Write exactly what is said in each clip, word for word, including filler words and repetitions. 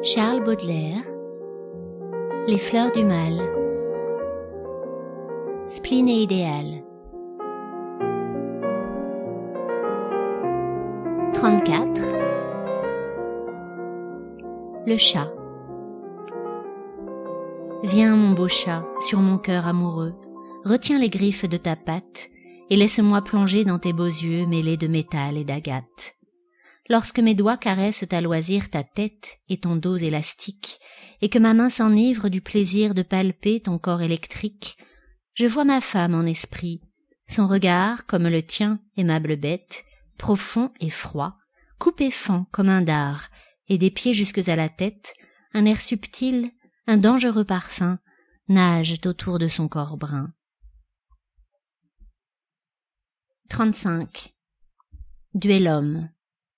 Charles Baudelaire, Les fleurs du mal, Spleen et idéal. trente-quatre. Le chat. Viens, mon beau chat, sur mon cœur amoureux, retiens les griffes de ta patte et laisse-moi plonger dans tes beaux yeux mêlés de métal et d'agate. Lorsque mes doigts caressent à loisir ta tête et ton dos élastique, et que ma main s'enivre du plaisir de palper ton corps électrique, je vois ma femme en esprit, son regard, comme le tien, aimable bête, profond et froid, coupé fend comme un dard, et des pieds jusques à la tête, un air subtil, un dangereux parfum, nagent autour de son corps brun. trente-cinq. Duellum.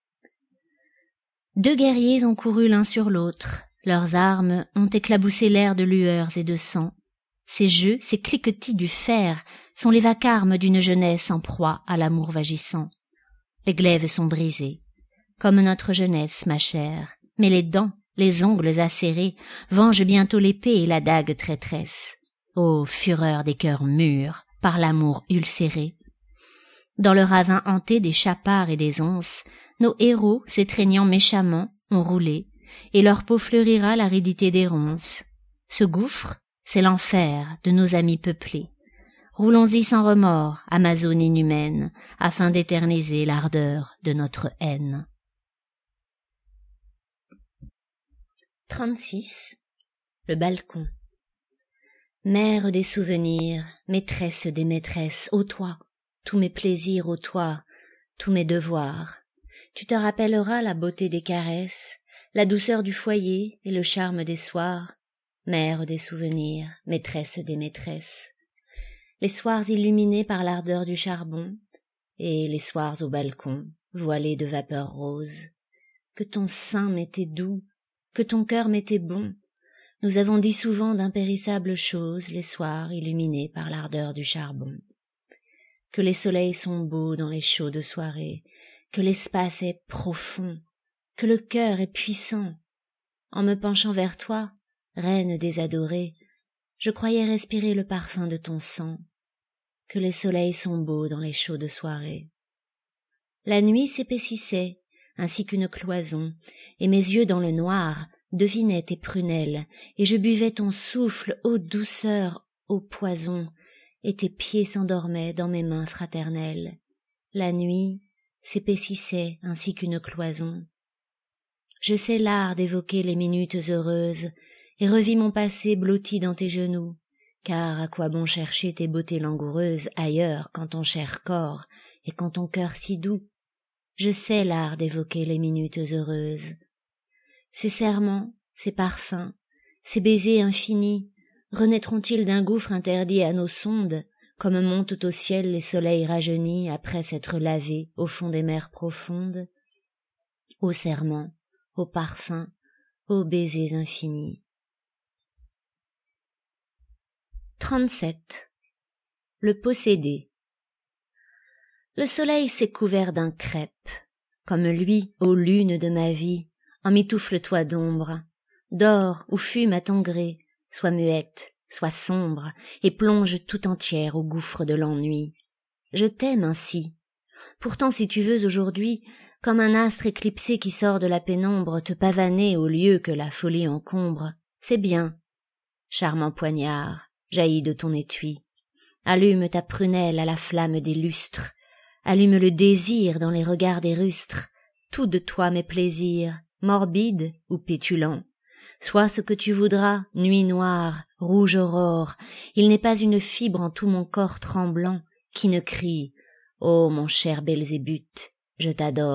Deux guerriers ont couru l'un sur l'autre, leurs armes ont éclaboussé l'air de lueurs et de sang. Ces jeux, ces cliquetis du fer, sont les vacarmes d'une jeunesse en proie à l'amour vagissant. Les glaives sont brisés, comme notre jeunesse, ma chère, mais les dents, les ongles acérés, vengent bientôt l'épée et la dague traîtresse. Ô fureur des cœurs mûrs, par l'amour ulcéré! Dans le ravin hanté des chapards et des onces, nos héros, s'étreignant méchamment, ont roulé, et leur peau fleurira l'aridité des ronces. Ce gouffre, c'est l'enfer de nos amis peuplés. Roulons-y sans remords, Amazone inhumaine, afin d'éterniser l'ardeur de notre haine. trente-six. Le balcon. Mère des souvenirs, maîtresse des maîtresses, ô toi, tous mes plaisirs, ô toi, tous mes devoirs. Tu te rappelleras la beauté des caresses, la douceur du foyer et le charme des soirs. Mère des souvenirs, maîtresse des maîtresses. Les soirs illuminés par l'ardeur du charbon, et les soirs au balcon, voilés de vapeurs roses. Que ton sein m'était doux, que ton cœur m'était bon. Nous avons dit souvent d'impérissables choses les soirs illuminés par l'ardeur du charbon. Que les soleils sont beaux dans les chaudes soirées, que l'espace est profond, que le cœur est puissant. En me penchant vers toi, reine des adorés, je croyais respirer le parfum de ton sang. Que les soleils sont beaux dans les chaudes soirées. La nuit s'épaississait, ainsi qu'une cloison, et mes yeux dans le noir devinaient tes prunelles, et je buvais ton souffle, ô douceur, ô poison, et tes pieds s'endormaient dans mes mains fraternelles. La nuit s'épaississait ainsi qu'une cloison. Je sais l'art d'évoquer les minutes heureuses, et revis mon passé blotti dans tes genoux, car à quoi bon chercher tes beautés langoureuses ailleurs quand ton cher corps et quand ton cœur si doux? Je sais l'art d'évoquer les minutes heureuses. Ces serments, ces parfums, ces baisers infinis, renaîtront-ils d'un gouffre interdit à nos sondes, comme montent au ciel les soleils rajeunis après s'être lavés au fond des mers profondes? Ô serments, ô parfums, ô baisers infinis. trente-sept. Le possédé. Le soleil s'est couvert d'un crêpe, comme lui, ô lune de ma vie, emmitoufle-toi d'ombre, dors ou fume à ton gré, sois muette, sois sombre, et plonge tout entière au gouffre de l'ennui. Je t'aime ainsi. Pourtant si tu veux aujourd'hui, comme un astre éclipsé qui sort de la pénombre, te pavaner au lieu que la folie encombre, c'est bien. Charmant poignard, jaillis de ton étui, allume ta prunelle à la flamme des lustres, allume le désir dans les regards des rustres, tout de toi mes plaisirs, morbide ou pétulant. Sois ce que tu voudras, nuit noire, rouge aurore, il n'est pas une fibre en tout mon corps tremblant qui ne crie « Ô mon cher Belzébuth, je t'adore ».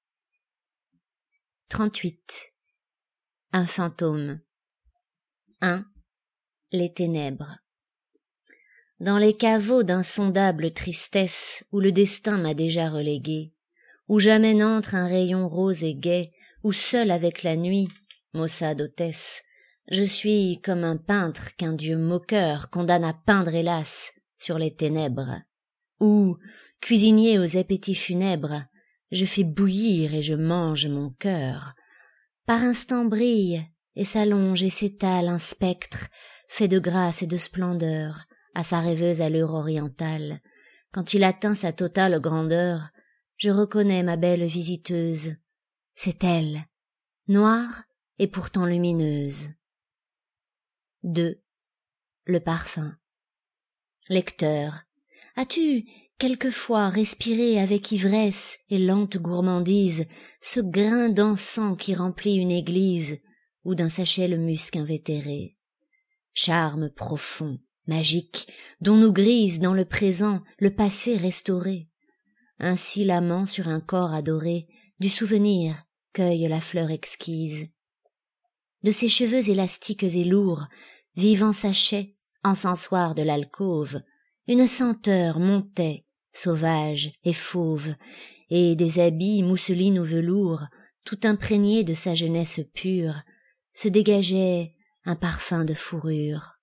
trente-huit. Un fantôme. un. Les ténèbres. Dans les caveaux d'insondable tristesse où le destin m'a déjà relégué, où jamais n'entre un rayon rose et gai, où seul avec la nuit, maussade hôtesse, je suis comme un peintre qu'un dieu moqueur condamne à peindre hélas sur les ténèbres, où, cuisinier aux appétits funèbres, je fais bouillir et je mange mon cœur, par instants brille, et s'allonge et s'étale un spectre, fait de grâce et de splendeur, à sa rêveuse allure orientale. Quand il atteint sa totale grandeur, je reconnais ma belle visiteuse. C'est elle, noire et pourtant lumineuse. deux. Le parfum. Lecteur, as-tu quelquefois respiré avec ivresse et lente gourmandise ce grain d'encens qui remplit une église ou d'un sachet le musc invétéré? Charme profond, magique, dont nous grise dans le présent le passé restauré. Ainsi l'amant sur un corps adoré du souvenir cueille la fleur exquise. De ses cheveux élastiques et lourds, vivant sachet, encensoir de l'alcôve, une senteur montait, sauvage et fauve, et des habits mousseline ou velours, tout imprégnés de sa jeunesse pure, se dégageait un parfum de fourrure.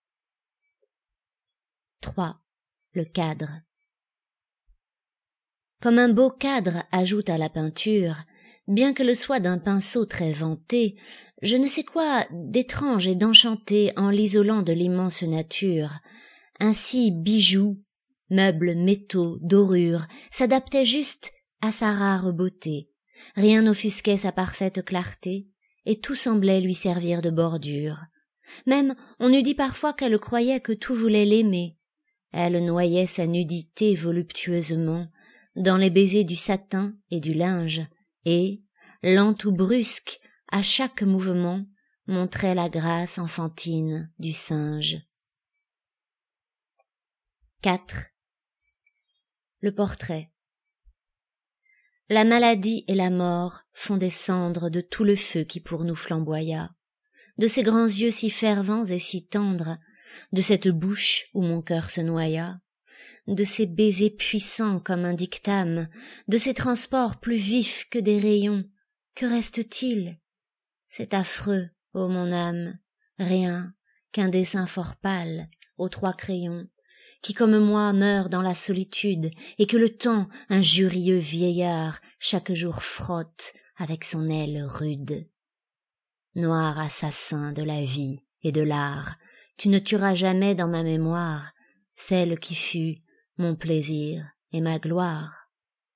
trois. Le cadre. Comme un beau cadre ajoute à la peinture, bien que le soit d'un pinceau très vanté, je ne sais quoi d'étrange et d'enchanté en l'isolant de l'immense nature. Ainsi bijoux, meubles, métaux, dorures s'adaptaient juste à sa rare beauté. Rien n'offusquait sa parfaite clarté, et tout semblait lui servir de bordure. Même on eût dit parfois qu'elle croyait que tout voulait l'aimer. Elle noyait sa nudité voluptueusement dans les baisers du satin et du linge, et, lente ou brusque, à chaque mouvement, montrait la grâce enfantine du singe. quatre. Le portrait. La maladie et la mort font descendre de tout le feu qui pour nous flamboya, de ces grands yeux si fervents et si tendres, de cette bouche où mon cœur se noya, de ces baisers puissants comme un dictame, de ces transports plus vifs que des rayons, que reste-t-il? C'est affreux, ô mon âme, rien qu'un dessin fort pâle aux trois crayons, qui comme moi meurt dans la solitude, et que le temps, injurieux vieillard, chaque jour frotte avec son aile rude. Noir assassin de la vie et de l'art, tu ne tueras jamais dans ma mémoire celle qui fut mon plaisir et ma gloire.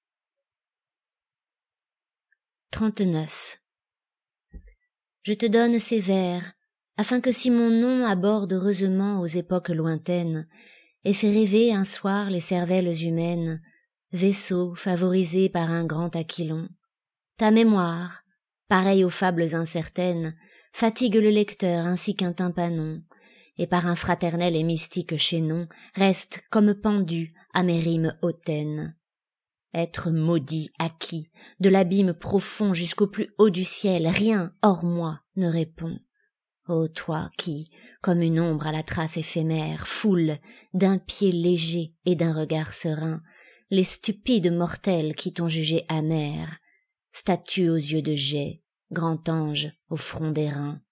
trente-neuf. Je te donne ces vers, afin que si mon nom aborde heureusement aux époques lointaines, et fait rêver un soir les cervelles humaines, vaisseau favorisé par un grand aquilon, ta mémoire, pareille aux fables incertaines, fatigue le lecteur ainsi qu'un tympanon, et par un fraternel et mystique chaînon, reste comme pendu à mes rimes hautaines. Être maudit, acquis, de l'abîme profond jusqu'au plus haut du ciel, rien, hors moi, ne répond. Ô toi qui, comme une ombre à la trace éphémère, foule, d'un pied léger et d'un regard serein, les stupides mortels qui t'ont jugé amer, statue aux yeux de jais, grand ange au front d'airain.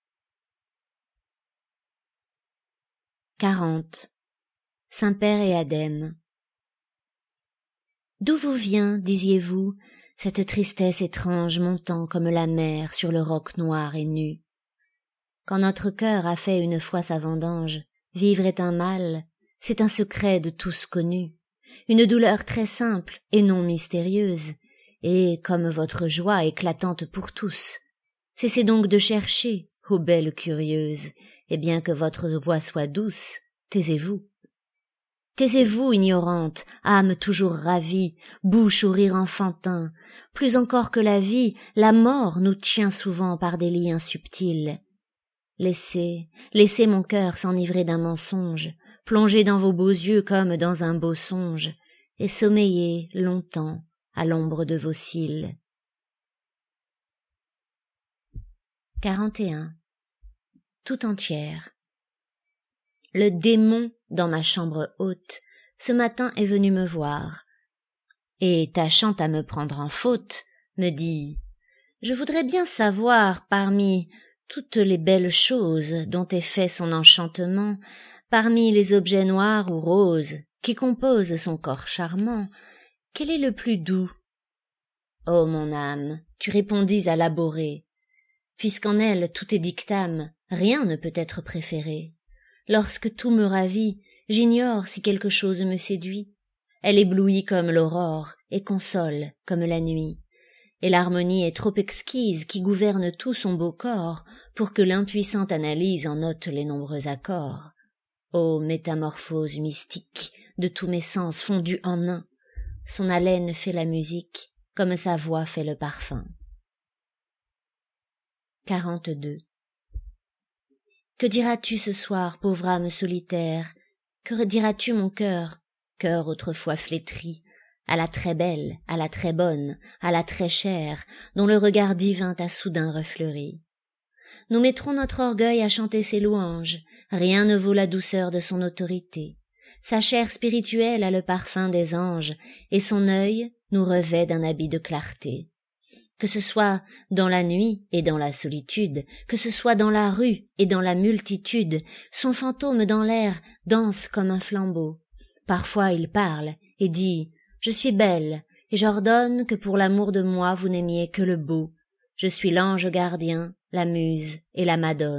quarante. Saint-Père et Adème. D'où vous vient, disiez-vous, cette tristesse étrange montant comme la mer sur le roc noir et nu? Quand notre cœur a fait une fois sa vendange, vivre est un mal, c'est un secret de tous connu, une douleur très simple et non mystérieuse, et comme votre joie éclatante pour tous. Cessez donc de chercher, ô belles curieuses, et bien que votre voix soit douce, taisez-vous. Taisez-vous, ignorante, âme toujours ravie, bouche au rire enfantin. Plus encore que la vie, la mort nous tient souvent par des liens subtils. Laissez, laissez mon cœur s'enivrer d'un mensonge, plongez dans vos beaux yeux comme dans un beau songe, et sommeillez longtemps à l'ombre de vos cils. quarante et un. Tout entière. Le démon, dans ma chambre haute, ce matin est venu me voir, et, tâchant à me prendre en faute, me dit « Je voudrais bien savoir, parmi toutes les belles choses dont est fait son enchantement, parmi les objets noirs ou roses qui composent son corps charmant, quel est le plus doux ?» Oh mon âme, tu répondis à l'aboré, puisqu'en elle tout est dictame, rien ne peut être préféré. Lorsque tout me ravit, j'ignore si quelque chose me séduit. Elle éblouit comme l'aurore et console comme la nuit. Et l'harmonie est trop exquise qui gouverne tout son beau corps pour que l'impuissante analyse en note les nombreux accords. Ô métamorphose mystique de tous mes sens fondus en un, son haleine fait la musique comme sa voix fait le parfum. quarante-deux. Que diras-tu ce soir, pauvre âme solitaire? Que diras-tu, mon cœur, cœur autrefois flétri, à la très belle, à la très bonne, à la très chère, dont le regard divin t'a soudain refleuri? Nous mettrons notre orgueil à chanter ses louanges, rien ne vaut la douceur de son autorité. Sa chair spirituelle a le parfum des anges, et son œil nous revêt d'un habit de clarté. Que ce soit dans la nuit et dans la solitude, que ce soit dans la rue et dans la multitude, son fantôme dans l'air danse comme un flambeau. Parfois il parle et dit « Je suis belle, et j'ordonne que pour l'amour de moi vous n'aimiez que le beau. Je suis l'ange gardien, la muse et la madone. »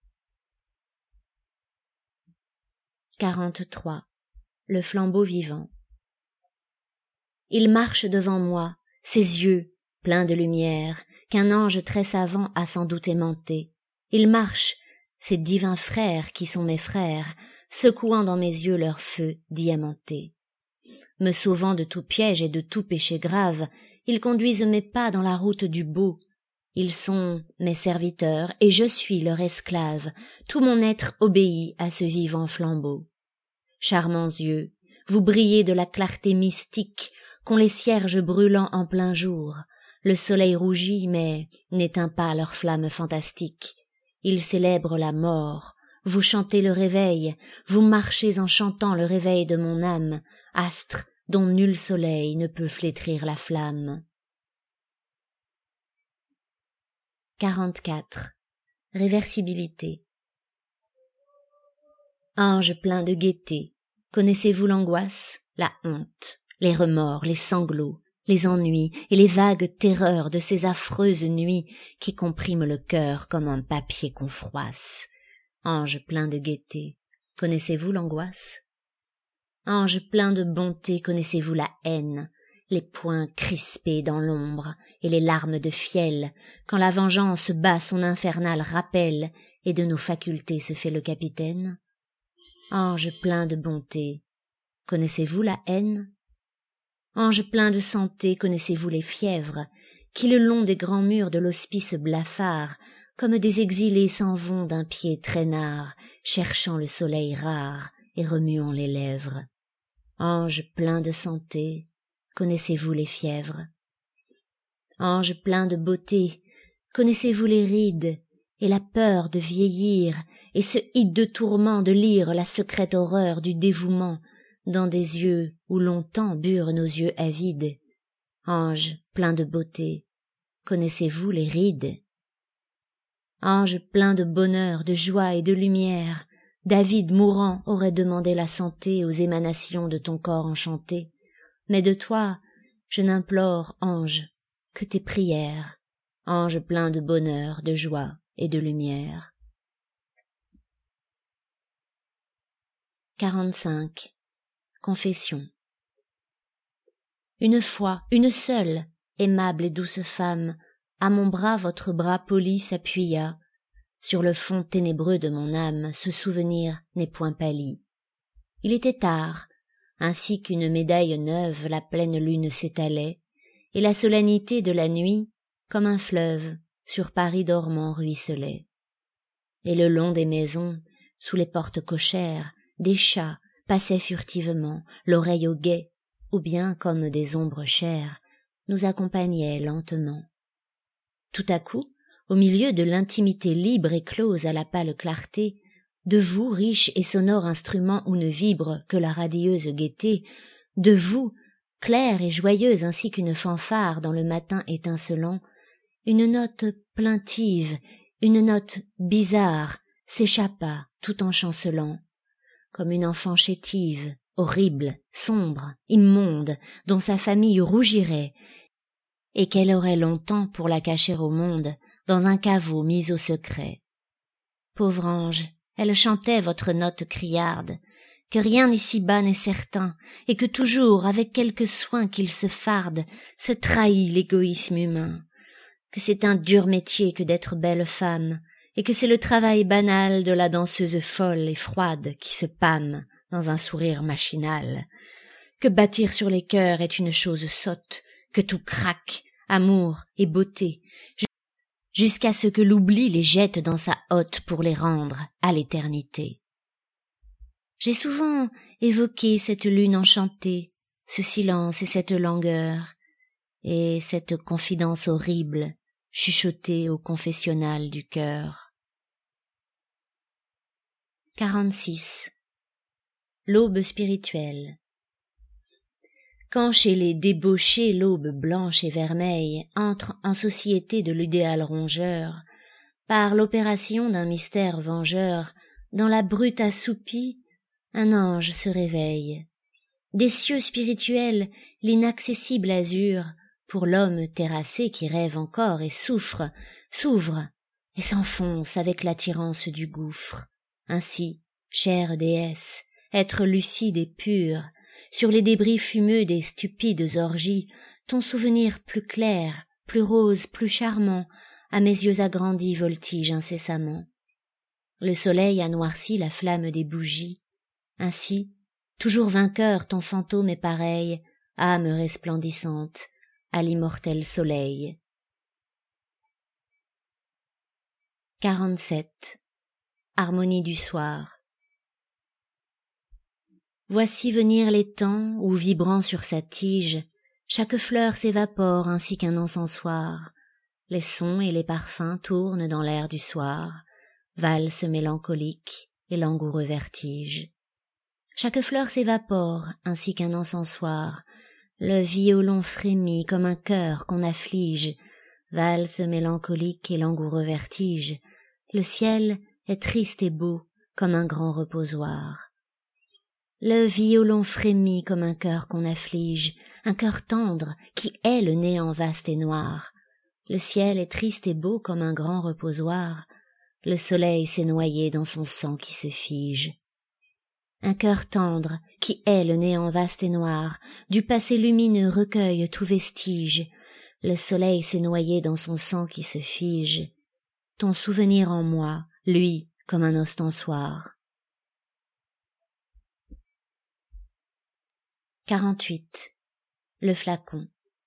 quarante-trois. Le flambeau vivant. Il marche devant moi, ses yeux plein de lumière, qu'un ange très savant a sans doute aimanté. Ils marchent, ces divins frères qui sont mes frères, secouant dans mes yeux leur feu diamanté. Me sauvant de tout piège et de tout péché grave, ils conduisent mes pas dans la route du beau. Ils sont mes serviteurs et je suis leur esclave, tout mon être obéit à ce vivant flambeau. Charmants yeux, vous brillez de la clarté mystique qu'ont les cierges brûlant en plein jour. Le soleil rougit, mais n'éteint pas leur flamme fantastique. Ils célèbrent la mort, vous chantez le réveil, vous marchez en chantant le réveil de mon âme, astre dont nul soleil ne peut flétrir la flamme. quarante-quatre. Réversibilité. Ange plein de gaieté, connaissez-vous l'angoisse, la honte, les remords, les sanglots, les ennuis et les vagues terreurs de ces affreuses nuits qui compriment le cœur comme un papier qu'on froisse? Ange plein de gaieté, connaissez-vous l'angoisse? Ange plein de bonté, connaissez-vous la haine, les poings crispés dans l'ombre et les larmes de fiel, quand la vengeance bat son infernal rappel et de nos facultés se fait le capitaine? Ange plein de bonté, connaissez-vous la haine? Ange plein de santé, connaissez-vous les fièvres, qui le long des grands murs de l'hospice blafard, comme des exilés s'en vont d'un pied traînard, cherchant le soleil rare et remuant les lèvres? Ange plein de santé, connaissez-vous les fièvres? Ange plein de beauté, connaissez-vous les rides, et la peur de vieillir, et ce hideux tourment de lire la secrète horreur du dévouement, dans des yeux où longtemps burent nos yeux avides? Ange plein de beauté, connaissez-vous les rides? Ange plein de bonheur, de joie et de lumière, David mourant aurait demandé la santé aux émanations de ton corps enchanté, mais de toi je n'implore, ange, que tes prières, ange plein de bonheur, de joie et de lumière. quarante-cinq. Confession. Une fois, une seule, aimable et douce femme, à mon bras votre bras poli s'appuya. Sur le fond ténébreux de mon âme, ce souvenir n'est point pâli. Il était tard, ainsi qu'une médaille neuve la pleine lune s'étalait, et la solennité de la nuit, comme un fleuve, sur Paris dormant ruisselait. Et le long des maisons, sous les portes cochères, des chats passaient furtivement, l'oreille au guet, ou bien, comme des ombres chères, nous accompagnaient lentement. Tout à coup, au milieu de l'intimité libre et close à la pâle clarté, de vous, riche et sonore instrument où ne vibre que la radieuse gaieté, de vous, claire et joyeuse ainsi qu'une fanfare dans le matin étincelant, une note plaintive, une note bizarre, s'échappa tout en chancelant, comme une enfant chétive, horrible, sombre, immonde, dont sa famille rougirait, et qu'elle aurait longtemps, pour la cacher au monde, dans un caveau mis au secret. Pauvre ange, elle chantait votre note criarde, que rien ici-bas n'est certain, et que toujours, avec quelque soin qu'il se farde, se trahit l'égoïsme humain, que c'est un dur métier que d'être belle femme, et que c'est le travail banal de la danseuse folle et froide qui se pâme dans un sourire machinal, que bâtir sur les cœurs est une chose sotte, que tout craque, amour et beauté, jusqu'à ce que l'oubli les jette dans sa hotte pour les rendre à l'éternité. J'ai souvent évoqué cette lune enchantée, ce silence et cette langueur, et cette confidence horrible chuchotée au confessionnal du cœur. quarante-six. L'aube spirituelle. Quand chez les débauchés l'aube blanche et vermeille entre en société de l'idéal rongeur, par l'opération d'un mystère vengeur, dans la brute assoupie, un ange se réveille. Des cieux spirituels, l'inaccessible azur, pour l'homme terrassé qui rêve encore et souffre, s'ouvre et s'enfonce avec l'attirance du gouffre. Ainsi, chère déesse, être lucide et pur, sur les débris fumeux des stupides orgies, ton souvenir plus clair, plus rose, plus charmant, à mes yeux agrandis voltige incessamment. Le soleil a noirci la flamme des bougies. Ainsi, toujours vainqueur, ton fantôme est pareil, âme resplendissante, à l'immortel soleil. quarante-sept. Harmonie du soir. Voici venir les temps où, vibrant sur sa tige, chaque fleur s'évapore ainsi qu'un encensoir. Les sons et les parfums tournent dans l'air du soir, valse mélancolique et langoureux vertige. Chaque fleur s'évapore ainsi qu'un encensoir, le violon frémit comme un cœur qu'on afflige, valse mélancolique et langoureux vertige. Le ciel est triste et beau comme un grand reposoir. Le violon frémit comme un cœur qu'on afflige, un cœur tendre qui hait le néant vaste et noir. Le ciel est triste et beau comme un grand reposoir, le soleil s'est noyé dans son sang qui se fige. Un cœur tendre qui hait le néant vaste et noir, du passé lumineux recueille tout vestige, le soleil s'est noyé dans son sang qui se fige. Ton souvenir en moi, lui, comme un ostensoir. quarante-huit. Le flacon.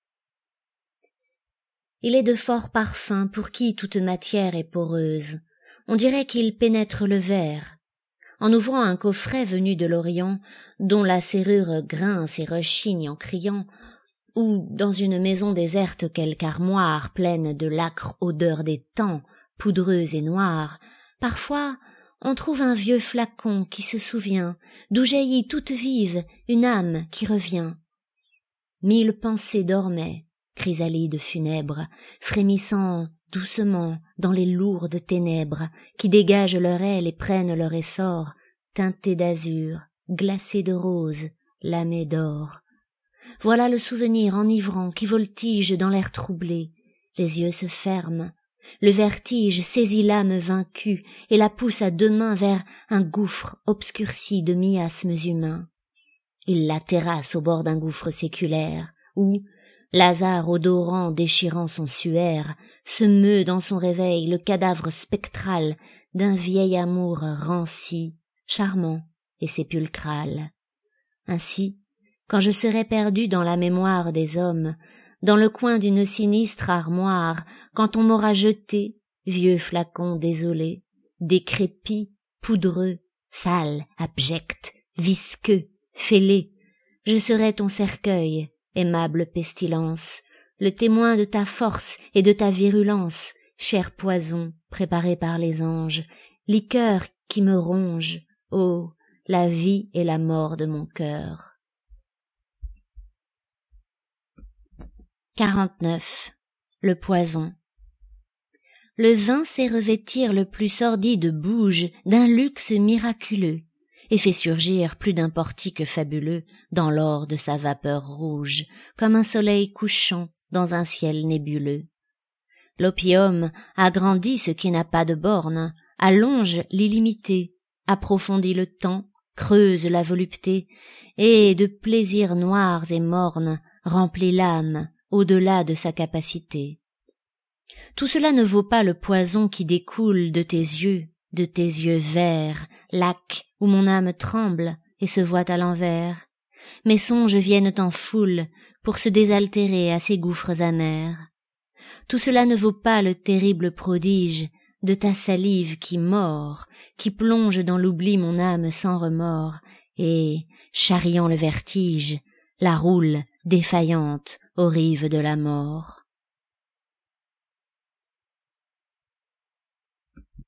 Il est de fort parfum pour qui toute matière est poreuse. On dirait qu'il pénètre le verre. En ouvrant un coffret venu de l'Orient, dont la serrure grince et rechigne en criant, ou dans une maison déserte quelque armoire pleine de l'âcre odeur des temps, poudreuse et noire, parfois on trouve un vieux flacon qui se souvient, d'où jaillit toute vive une âme qui revient. Mille pensées dormaient, chrysalides funèbres, frémissant doucement dans les lourdes ténèbres qui dégagent leur aile et prennent leur essor, teintés d'azur, glacés de rose, lamés d'or. Voilà le souvenir enivrant qui voltige dans l'air troublé, les yeux se ferment, le vertige saisit l'âme vaincue et la pousse à deux mains vers un gouffre obscurci de miasmes humains. Il la terrasse au bord d'un gouffre séculaire, où, Lazare odorant déchirant son suaire, se meut dans son réveil le cadavre spectral d'un vieil amour ranci, charmant et sépulcral. Ainsi, quand je serai perdu dans la mémoire des hommes, dans le coin d'une sinistre armoire, quand on m'aura jeté, vieux flacon désolé, décrépit, poudreux, sale, abject, visqueux, fêlé, je serai ton cercueil, aimable pestilence, le témoin de ta force et de ta virulence, cher poison préparé par les anges, liqueur qui me ronge, ô, la vie et la mort de mon cœur. quarante-neuf. Le poison. Le vin sait revêtir le plus sordide bouge d'un luxe miraculeux, et fait surgir plus d'un portique fabuleux dans l'or de sa vapeur rouge, comme un soleil couchant dans un ciel nébuleux. L'opium agrandit ce qui n'a pas de borne, allonge l'illimité, approfondit le temps, creuse la volupté, et de plaisirs noirs et mornes remplit l'âme au-delà de sa capacité. Tout cela ne vaut pas le poison qui découle de tes yeux, de tes yeux verts, lac où mon âme tremble et se voit à l'envers. Mes songes viennent en foule pour se désaltérer à ces gouffres amers. Tout cela ne vaut pas le terrible prodige de ta salive qui mord, qui plonge dans l'oubli mon âme sans remords, et, charriant le vertige, la roule défaillante aux rives de la mort.